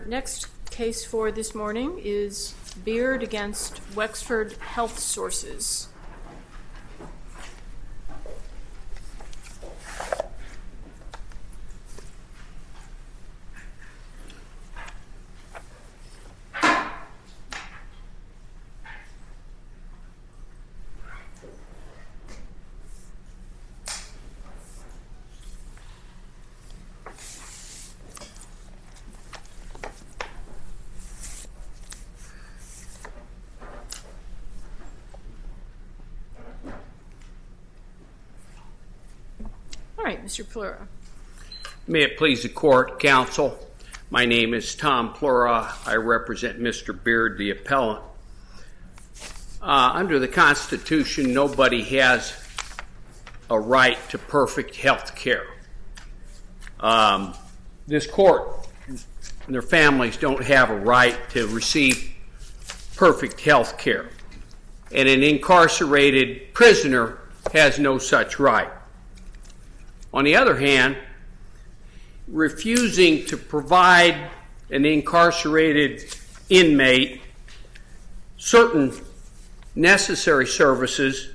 Next case for this morning is Beard against Wexford Health Sources. All right, Mr. Plura. May it please the court, counsel. My name is Tom Plura. I represent Mr. Beard, the appellant. Under the Constitution, nobody has a right to perfect health care. This court and their families don't have a right to receive perfect health care. And an incarcerated prisoner has no such right. On the other hand, refusing to provide an incarcerated inmate certain necessary services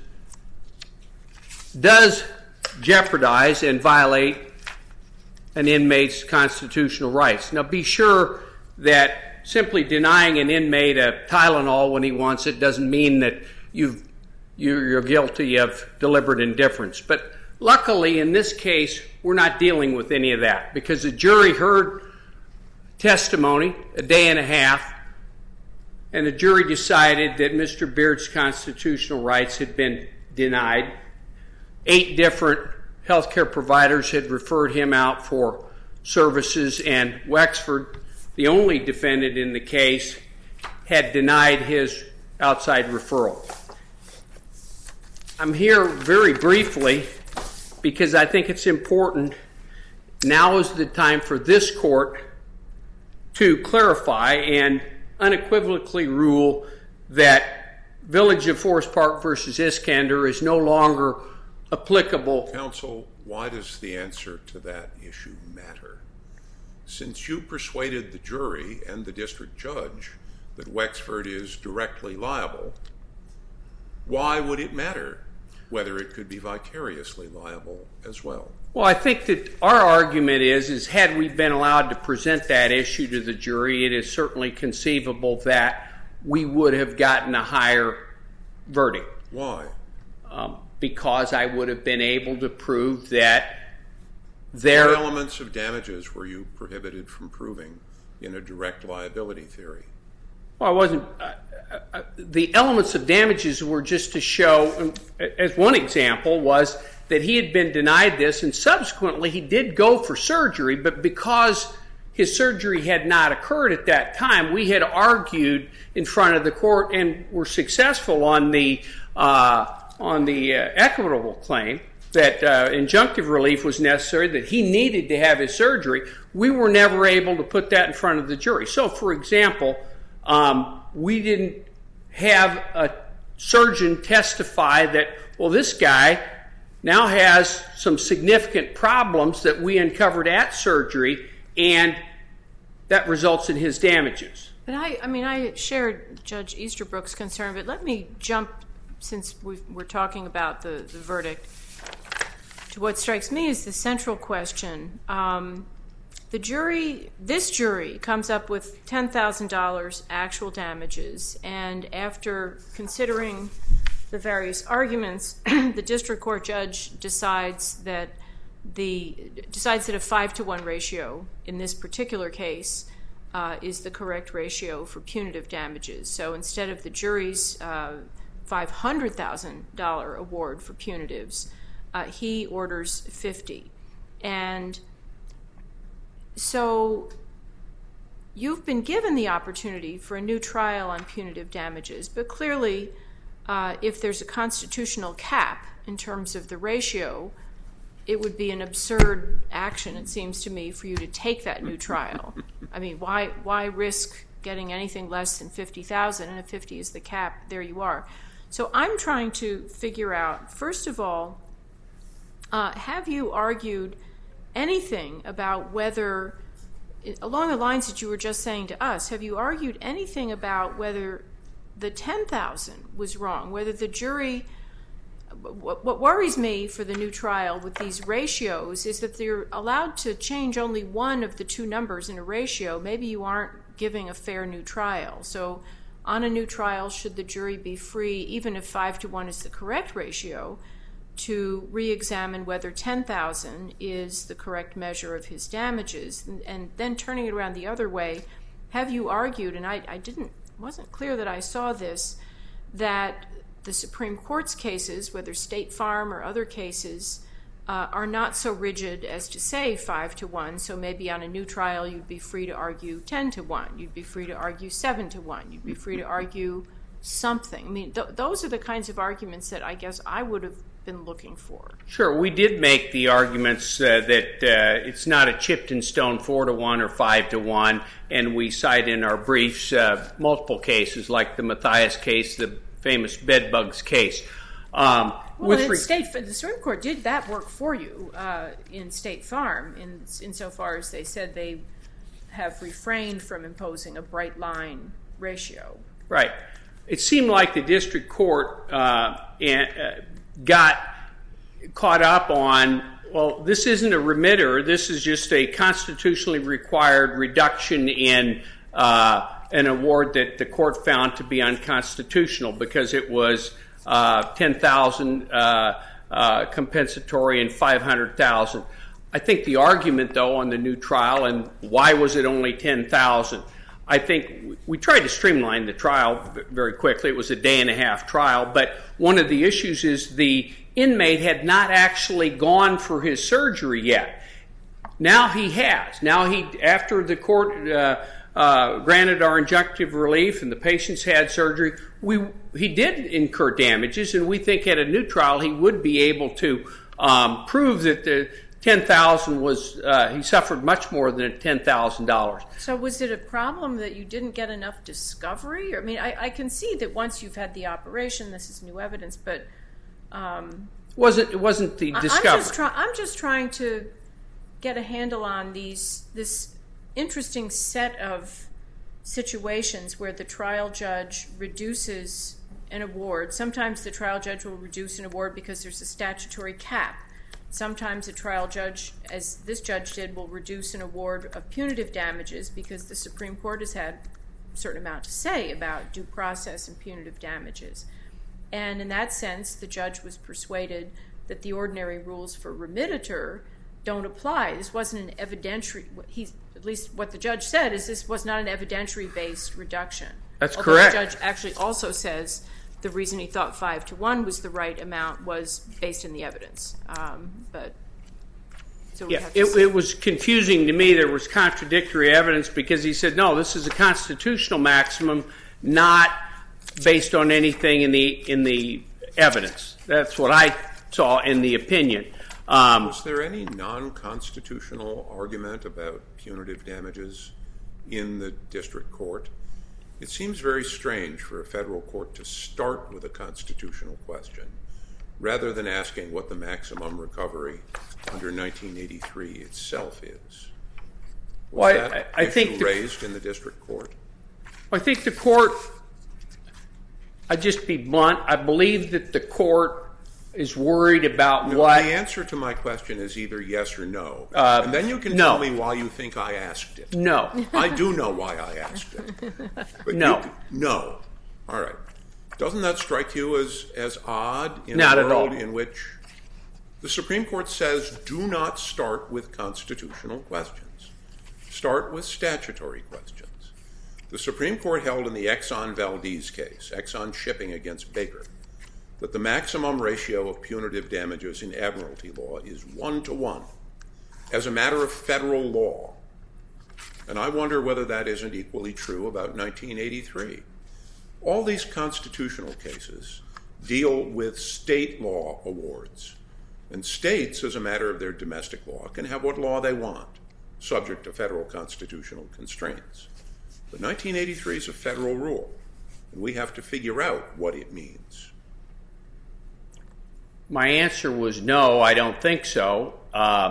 does jeopardize and violate an inmate's constitutional rights. Now, be sure that simply denying an inmate a Tylenol when he wants it doesn't mean that you're guilty of deliberate indifference. But luckily, in this case, we're not dealing with any of that because the jury heard testimony a day and a half, and the jury decided that Mr. Beard's constitutional rights had been denied. 8 different healthcare providers had referred him out for services, and Wexford, the only defendant in the case, had denied his outside referral. I'm here very briefly because I think it's important. Now is the time for this court to clarify and unequivocally rule that Village of Forest Park versus Iskander is no longer applicable. Counsel, why does the answer to that issue matter? Since you persuaded the jury and the district judge that Wexford is directly liable, why would it matter whether it could be vicariously liable as well? Well, I think that our argument is had we been allowed to present that issue to the jury, it is certainly conceivable that we would have gotten a higher verdict. Why? Because I would have been able to prove that What elements of damages were you prohibited from proving in a direct liability theory? Well, I wasn't. The elements of damages were just to show, as one example, was that he had been denied this, and subsequently he did go for surgery, but because his surgery had not occurred at that time, we had argued in front of the court and were successful on the equitable claim that injunctive relief was necessary, that he needed to have his surgery. We were never able to put that in front of the jury. So, for example, we didn't have a surgeon testify that, well, this guy now has some significant problems that we uncovered at surgery, and that results in his damages. But I shared Judge Easterbrook's concern, but let me jump, since we're talking about the verdict, to what strikes me as the central question. This jury comes up with $10,000 actual damages, and after considering the various arguments, the district court judge decides that a 5-to-1 ratio in this particular case is the correct ratio for punitive damages. So instead of the jury's $500,000 award for punitives, he orders 50. And so you've been given the opportunity for a new trial on punitive damages, but clearly if there's a constitutional cap in terms of the ratio, it would be an absurd action, it seems to me, for you to take that new trial. I mean, why risk getting anything less than $50,000, and if 50 is the cap, there you are. So I'm trying to figure out, first of all, have you argued anything about whether along the lines that you were just saying to us, have you argued anything about whether the $10,000 was wrong, whether the jury... What worries me for the new trial with these ratios is that they're allowed to change only one of the two numbers in a ratio. Maybe you aren't giving a fair new trial. So on a new trial, should the jury be free, even if 5-to-1 is the correct ratio, to re-examine whether $10,000 is the correct measure of his damages? And then turning it around the other way, have you argued, and I wasn't clear that I saw this, that the Supreme Court's cases, whether State Farm or other cases, are not so rigid as to say 5-to-1, so maybe on a new trial you'd be free to argue 10-to-1, you'd be free to argue 7-to-1, you'd be free to argue something. I mean, those are the kinds of arguments that I guess I would have been looking for. Sure, we did make the arguments that it's not a chipped in stone 4-to-1 or 5-to-1, and we cite in our briefs multiple cases like the Mathias case, the famous bedbugs case. The Supreme Court did that work for you in State Farm, insofar as they said they have refrained from imposing a bright line ratio. Right. It seemed like the district court got caught up on, well, this isn't a remitter, this is just a constitutionally required reduction in an award that the court found to be unconstitutional because it was $10,000 compensatory and $500,000. I think the argument, though, on the new trial and why was it only $10,000, I think we tried to streamline the trial very quickly. It was a day-and-a-half trial, but one of the issues is the inmate had not actually gone for his surgery yet. Now he has. Now after the court granted our injunctive relief and the patients had surgery, he did incur damages, and we think at a new trial he would be able to prove that the $10,000 was, he suffered much more than $10,000. So was it a problem that you didn't get enough discovery? I mean, I can see that once you've had the operation, this is new evidence, but... It wasn't the discovery. I'm just trying to get a handle on this interesting set of situations where the trial judge reduces an award. Sometimes the trial judge will reduce an award because there's a statutory cap. Sometimes a trial judge, as this judge did, will reduce an award of punitive damages because the Supreme Court has had a certain amount to say about due process and punitive damages. And in that sense, the judge was persuaded that the ordinary rules for remittiture don't apply. This wasn't an evidentiary, at least what the judge said is this was not an evidentiary-based reduction. That's correct. The judge actually also says the reason he thought 5-to-1 was the right amount was based in the evidence. It was confusing to me. There was contradictory evidence because he said, no, this is a constitutional maximum, not based on anything in the evidence. That's what I saw in the opinion. Was there any non-constitutional argument about punitive damages in the district court? It seems very strange for a federal court to start with a constitutional question rather than asking what the maximum recovery under 1983 itself is. Was that issue raised in the district court? I think the court, I'd just be blunt, I believe that the court is worried about what... The answer to my question is either yes or no. And then you can tell me why you think I asked it. No. I do know why I asked it. But no. No. All right. Doesn't that strike you as odd in Not a world at all. in which the Supreme Court says do not start with constitutional questions. Start with statutory questions. The Supreme Court held in the Exxon Valdez case, Exxon Shipping against Baker, that the maximum ratio of punitive damages in admiralty law is 1-to-1 as a matter of federal law. And I wonder whether that isn't equally true about 1983. All these constitutional cases deal with state law awards. And states, as a matter of their domestic law, can have what law they want, subject to federal constitutional constraints. But 1983 is a federal rule, and we have to figure out what it means. My answer was no, I don't think so.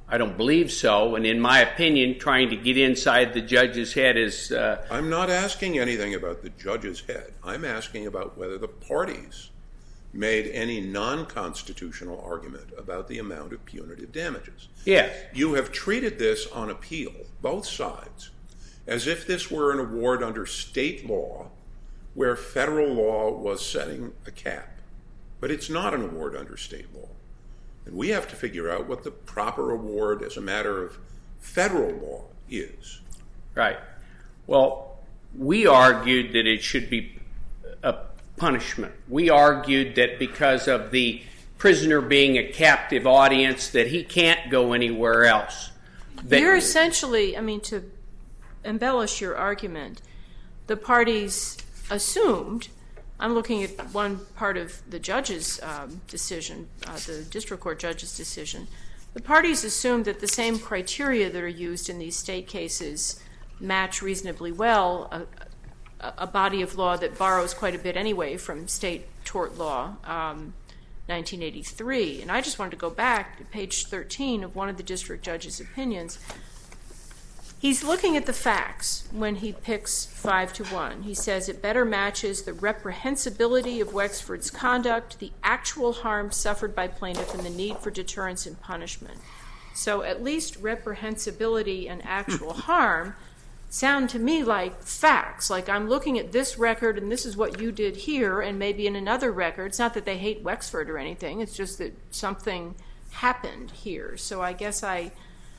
I don't believe so. And in my opinion, trying to get inside the judge's head is... I'm not asking anything about the judge's head. I'm asking about whether the parties made any non-constitutional argument about the amount of punitive damages. Yes. You have treated this on appeal, both sides, as if this were an award under state law where federal law was setting a cap. But it's not an award under state law. And we have to figure out what the proper award as a matter of federal law is. Right. Well, we argued that it should be a punishment. We argued that because of the prisoner being a captive audience, that he can't go anywhere else. You're essentially, to embellish your argument, the parties assumed, I'm looking at one part of the judge's decision, the district court judge's decision, the parties assumed that the same criteria that are used in these state cases match reasonably well a body of law that borrows quite a bit anyway from state tort law, 1983. And I just wanted to go back to page 13 of one of the district judge's opinions. He's looking at the facts when he picks 5-1. He says it better matches the reprehensibility of Wexford's conduct, the actual harm suffered by plaintiff, and the need for deterrence and punishment. So at least reprehensibility and actual harm sound to me like facts. Like, I'm looking at this record and this is what you did here, and maybe in another record. It's not that they hate Wexford or anything. It's just that something happened here. So I guess I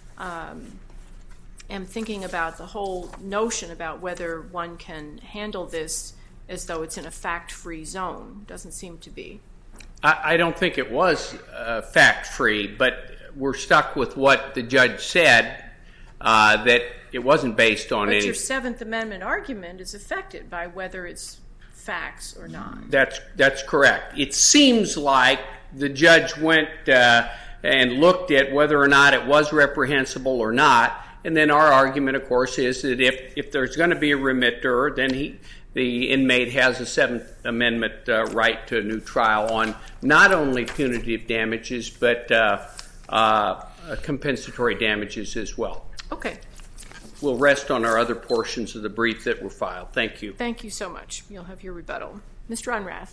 am thinking about the whole notion about whether one can handle this as though it's in a fact-free zone. Doesn't seem to be. I don't think it was fact-free, but we're stuck with what the judge said, that it wasn't based on any... But your Seventh Amendment argument is affected by whether it's facts or not. That's correct. It seems like the judge went and looked at whether or not it was reprehensible or not. And then our argument, of course, is that if there's going to be a remitter, then the inmate has a Seventh Amendment right to a new trial on not only punitive damages, but compensatory damages as well. Okay. We'll rest on our other portions of the brief that were filed. Thank you. Thank you so much. You'll have your rebuttal. Mr. Unrath.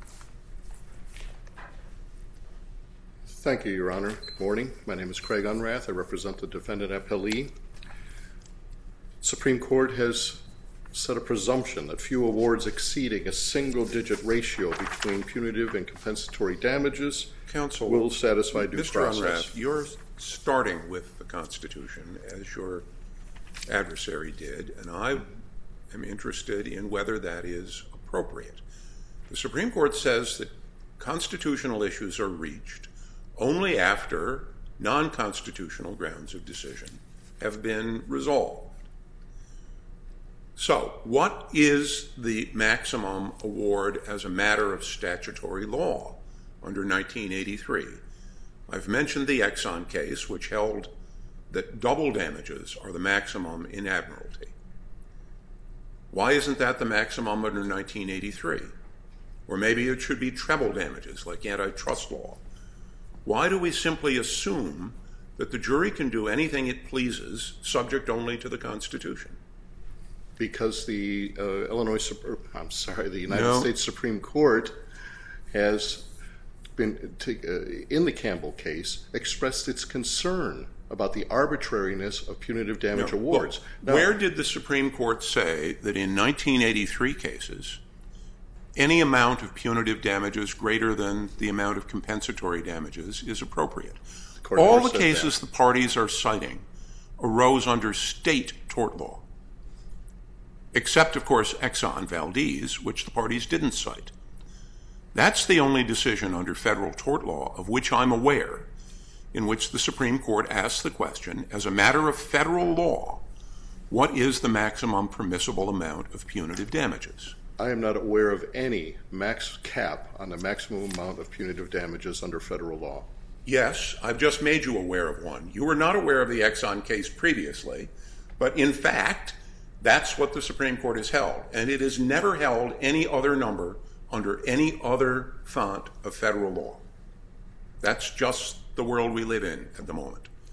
Thank you, Your Honor. Good morning. My name is Craig Unrath. I represent the defendant appellee. Supreme Court has set a presumption that few awards exceeding a single-digit ratio between punitive and compensatory damages will satisfy due process. Mr. Unrath, you're starting with the Constitution, as your adversary did, and I am interested in whether that is appropriate. The Supreme Court says that constitutional issues are reached only after non-constitutional grounds of decision have been resolved. So, what is the maximum award as a matter of statutory law under 1983? I've mentioned the Exxon case, which held that double damages are the maximum in admiralty. Why isn't that the maximum under 1983? Or maybe it should be treble damages, like antitrust law. Why do we simply assume that the jury can do anything it pleases, subject only to the Constitution? Because the United States Supreme Court has been, in the Campbell case, expressed its concern about the arbitrariness of punitive damage awards. Where did the Supreme Court say that in 1983 cases, any amount of punitive damages greater than the amount of compensatory damages is appropriate? All the cases the parties are citing arose under state tort law, except, of course, Exxon Valdez, which the parties didn't cite. That's the only decision under federal tort law of which I'm aware in which the Supreme Court asks the question, as a matter of federal law, what is the maximum permissible amount of punitive damages? I am not aware of any max cap on the maximum amount of punitive damages under federal law. Yes, I've just made you aware of one. You were not aware of the Exxon case previously, but in fact, that's what the Supreme Court has held, and it has never held any other number under any other font of federal law. That's just the world we live in at the moment.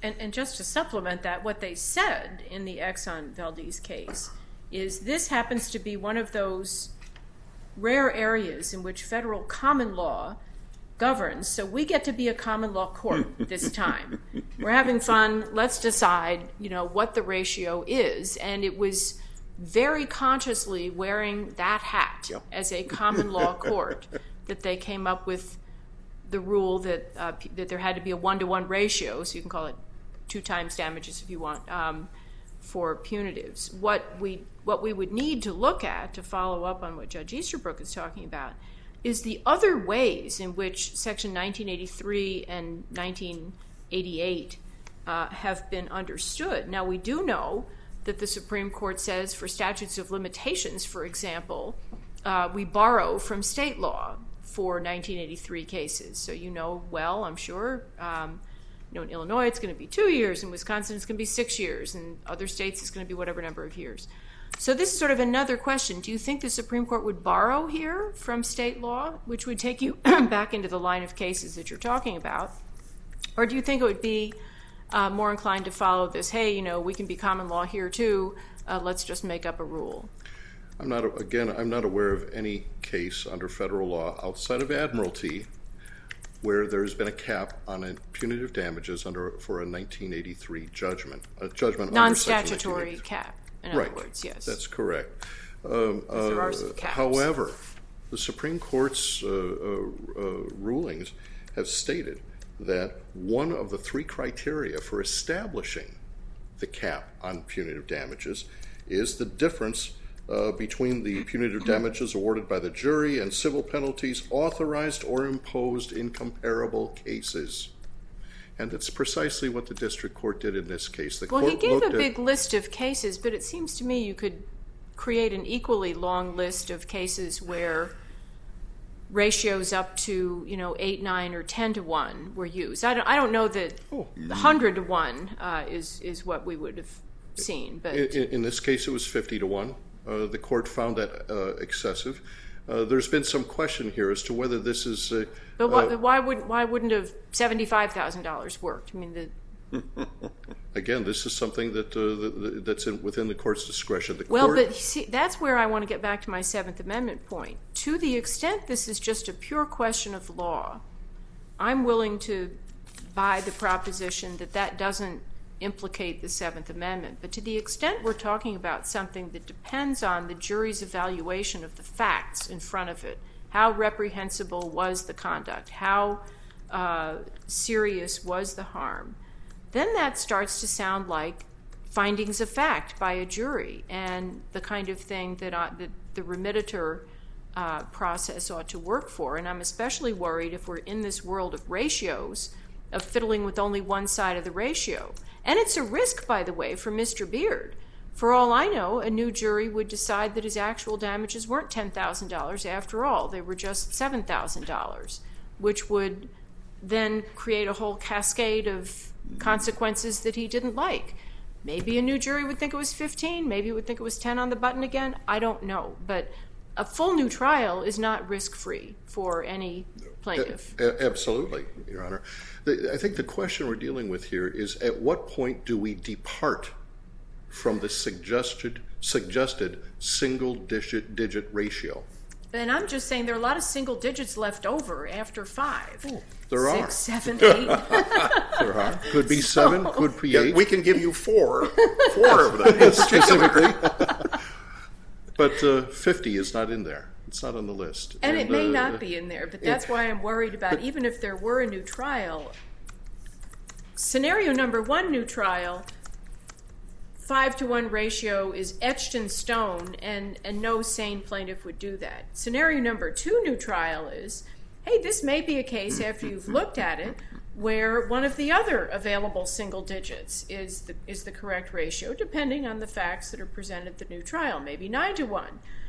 And just to supplement that, what they said in the Exxon Valdez case is this happens to be one of those rare areas in which federal common law governs, so we get to be a common law court this time. We're having fun. Let's decide, what the ratio is. And it was very consciously wearing that hat as a common law court that they came up with the rule that there had to be a 1-to-1 ratio, so you can call it 2 times damages if you want, for punitives. What we would need to look at, to follow up on what Judge Easterbrook is talking about, is the other ways in which Section 1983 and 1988 have been understood. Now, we do know that the Supreme Court says for statutes of limitations, for example, we borrow from state law for 1983 cases. So well, I'm sure, in Illinois it's going to be 2 years, in Wisconsin it's going to be 6 years, and other states it's going to be whatever number of years. So this is sort of another question. Do you think the Supreme Court would borrow here from state law, which would take you back into the line of cases that you're talking about? Or do you think it would be more inclined to follow this, hey, we can be common law here too, let's just make up a rule? I'm not aware of any case under federal law outside of Admiralty where there's been a cap on punitive damages for a 1983 judgment. A judgment non-statutory cap, in other words, yes. That's correct. There are some caps. However, the Supreme Court's rulings have stated that one of the 3 criteria for establishing the cap on punitive damages is the difference between the punitive damages awarded by the jury and civil penalties authorized or imposed in comparable cases. And that's precisely what the district court did in this case. He gave a big list of cases, but it seems to me you could create an equally long list of cases where ratios up to 8, 9, or 10-to-1 were used. I don't know that 100-to-1 is what we would have seen, but in this case it was 50-to-1. The court found that excessive. There's been some question here as to whether this is. But why wouldn't have $75,000 worked? I mean, again, this is something that's within the court's discretion. But see, that's where I want to get back to my Seventh Amendment point. To the extent this is just a pure question of law, I'm willing to buy the proposition that doesn't implicate the Seventh Amendment. But to the extent we're talking about something that depends on the jury's evaluation of the facts in front of it, how reprehensible was the conduct, how serious was the harm, then that starts to sound like findings of fact by a jury and the kind of thing that the remediator process ought to work for. And I'm especially worried if we're in this world of ratios, of fiddling with only one side of the ratio. And it's a risk, by the way, for Mr. Beard. For all I know, a new jury would decide that his actual damages weren't $10,000 after all. They were just $7,000, which would then create a whole cascade of consequences that he didn't like. Maybe a new jury would think it was 15, maybe it would think it was 10 on the button again. I don't know. But a full new trial is not risk-free for any plaintiff. Absolutely, Your Honor. I think the question we're dealing with here is at what point do we depart from the suggested single-digit ratio? And I'm just saying there are a lot of single digits left over after 5. Oh, there are. 6, 7, 8. There are. Could be 7, could be 8. Yeah, we can give you 4 of them. Specifically. But 50 is not in there. It's not on the list. And it may not be in there, but that's why I'm worried about even if there were a new trial. Scenario number 1, new trial, 5-to-1 ratio is etched in stone, and no sane plaintiff would do that. Scenario number 2, new trial is, hey, this may be a case after you've looked at it where one of the other available single digits is the correct ratio, depending on the facts that are presented at the new trial, maybe 9-to-1.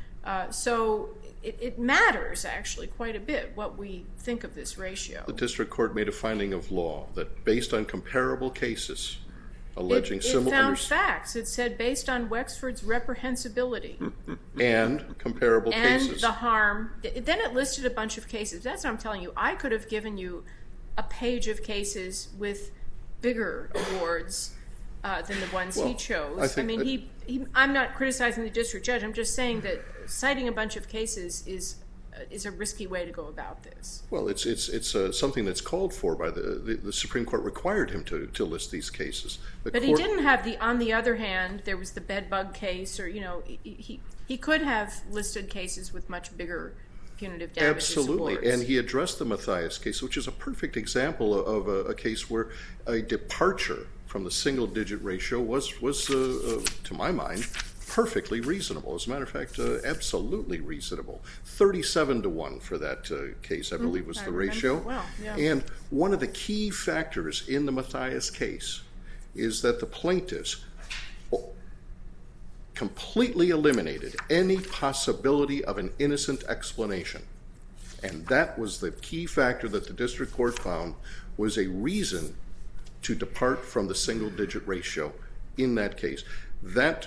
So it matters, actually, quite a bit what we think of this ratio. The district court made a finding of law that based on comparable cases alleging similar... It found facts. It said based on Wexford's reprehensibility. And comparable cases. And the harm. Then it listed a bunch of cases. That's what I'm telling you. I could have given you a page of cases with bigger awards than the ones he chose. I'm not criticizing the district judge. I'm just saying that citing a bunch of cases is a risky way to go about this. Well, it's something that's called for by the Supreme Court required him to list these cases. He didn't have on the other hand, there was the bed bug case, or he could have listed cases with much bigger punitive damages Absolutely, awards. and he addressed the Mathias case, which is a perfect example of a case where a departure from the single-digit ratio was to my mind, perfectly reasonable. As a matter of fact, absolutely reasonable. 37-1 for that case, I believe, was the ratio. Well, yeah. And one of the key factors in the Mathias case is that the plaintiffs completely eliminated any possibility of an innocent explanation. And that was the key factor that the district court found was a reason to depart from the single-digit ratio in that case. That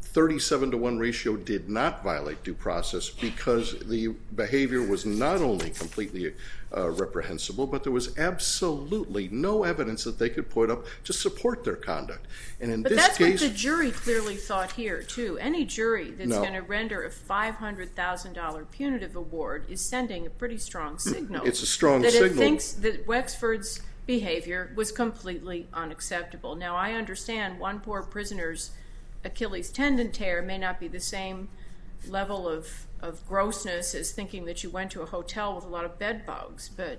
37-1 ratio did not violate due process because the behavior was not only completely reprehensible, but there was absolutely no evidence that they could put up to support their conduct. And in but this that's case, what the jury clearly thought here, too. Any jury that's going to render a $500,000 punitive award is sending a pretty strong signal. It's a strong that signal. It thinks that Wexford's behavior was completely unacceptable. Now, I understand one poor prisoner's Achilles tendon tear may not be the same level of grossness as thinking that you went to a hotel with a lot of bed bugs, but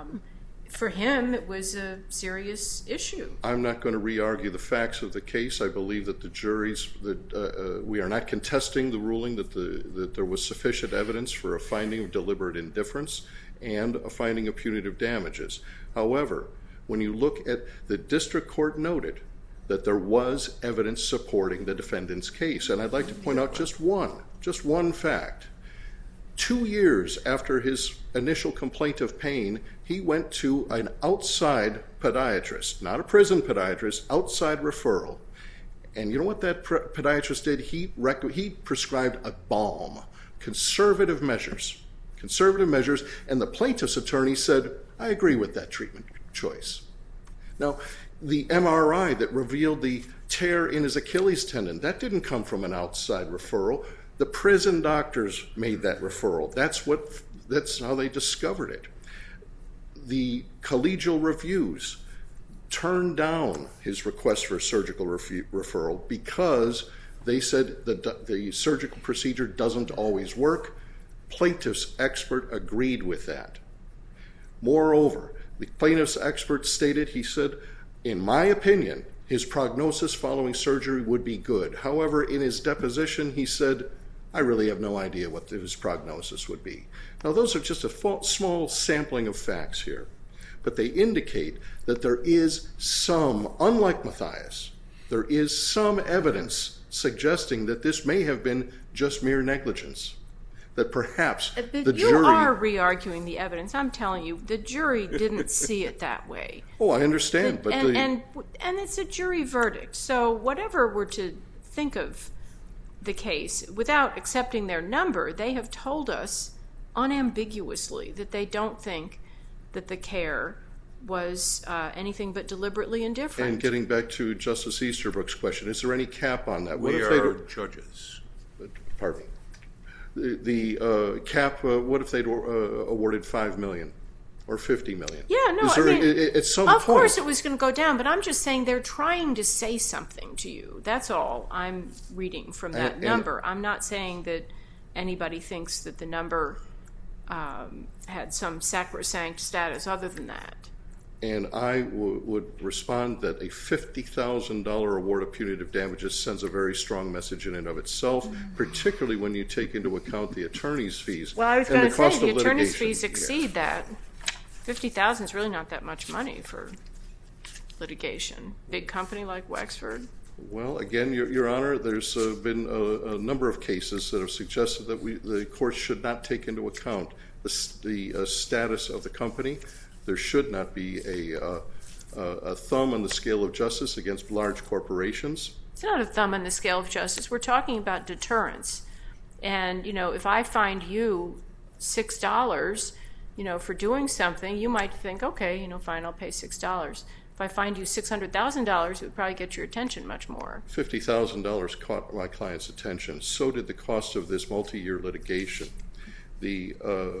for him it was a serious issue. I'm not going to re-argue the facts of the case. I believe that the juries, we are not contesting the ruling that there was sufficient evidence for a finding of deliberate indifference and a finding of punitive damages. However, when you look at the district court noted that there was evidence supporting the defendant's case. And I'd like to point out just one fact. 2 years after his initial complaint of pain, he went to an outside podiatrist, not a prison podiatrist, outside referral. And you know what that podiatrist did? He prescribed a balm, conservative measures, and the plaintiff's attorney said, I agree with that treatment choice. Now, the MRI that revealed the tear in his Achilles tendon, that didn't come from an outside referral. The prison doctors made that referral. That's how they discovered it. The collegial reviews turned down his request for a surgical referral because they said that the surgical procedure doesn't always work. Plaintiff's expert agreed with that. Moreover, the plaintiff's expert stated, he said, in my opinion, his prognosis following surgery would be good. However, in his deposition, he said, I really have no idea what his prognosis would be. Now, those are just a small sampling of facts here, but they indicate that there is some, unlike Mathias, there is some evidence suggesting that this may have been just mere negligence. That perhaps the jury... You are re-arguing the evidence. I'm telling you, the jury didn't see it that way. Oh, I understand. And it's a jury verdict. So whatever we're to think of the case, without accepting their number, they have told us unambiguously that they don't think that the care was anything but deliberately indifferent. And getting back to Justice Easterbrook's question, is there any cap on that? We are judges. Pardon me. The cap, what if they'd awarded $5 million or $50 million? Yeah, no, at some of point, course it was going to go down, but I'm just saying they're trying to say something to you. That's all I'm reading from that number. I'm not saying that anybody thinks that the number had some sacrosanct status other than that. And I would respond that a $50,000 award of punitive damages sends a very strong message in and of itself, particularly when you take into account the attorney's fees. Well, I was going to say, the attorney's fees exceed that. $50,000 is really not that much money for litigation. Big company like Wexford. Well, again, Your Honor, there's been a number of cases that have suggested that the court should not take into account the status of the company. There should not be a thumb on the scale of justice against large corporations. It's not a thumb on the scale of justice. We're talking about deterrence. And, if I find you $6, for doing something, you might think, okay, fine, I'll pay $6. If If I find you $600,000, it would probably get your attention much more. $50,000 caught my client's attention. So did the cost of this multi-year litigation. The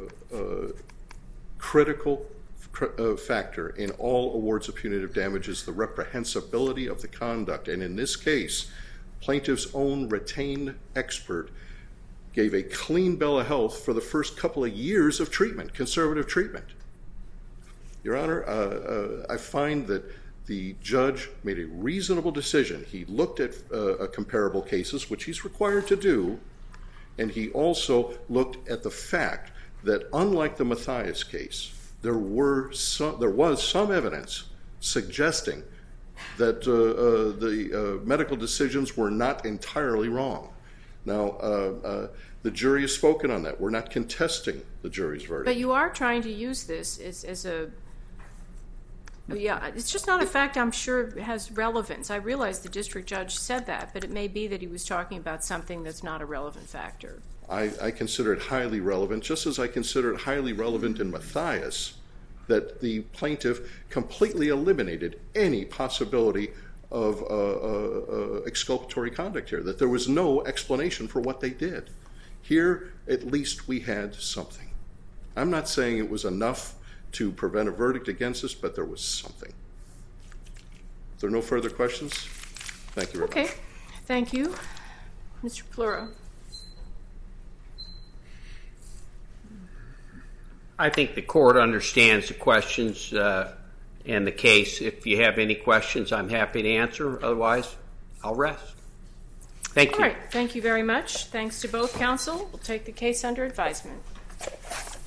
critical factor in all awards of punitive damage is the reprehensibility of the conduct. And in this case, plaintiff's own retained expert gave a clean bill of health for the first couple of years of treatment, conservative treatment. Your Honor, I find that the judge made a reasonable decision. He looked at comparable cases, which he's required to do, and he also looked at the fact that unlike the Mathias case, there was some evidence suggesting that the medical decisions were not entirely wrong. Now, the jury has spoken on that. We're not contesting the jury's verdict. But you are trying to use this as a... Yeah, it's just not a fact I'm sure has relevance. I realize the district judge said that, but it may be that he was talking about something that's not a relevant factor. I consider it highly relevant, just as I consider it highly relevant in Mathias that the plaintiff completely eliminated any possibility of exculpatory conduct here, that there was no explanation for what they did. Here, at least we had something. I'm not saying it was enough to prevent a verdict against us, but there was something. If there are no further questions, thank you very much. Okay, thank you. Mr. Plura. I think the court understands the questions and the case. If you have any questions, I'm happy to answer. Otherwise, I'll rest. Thank you. All right, thank you very much. Thanks to both counsel. We'll take the case under advisement.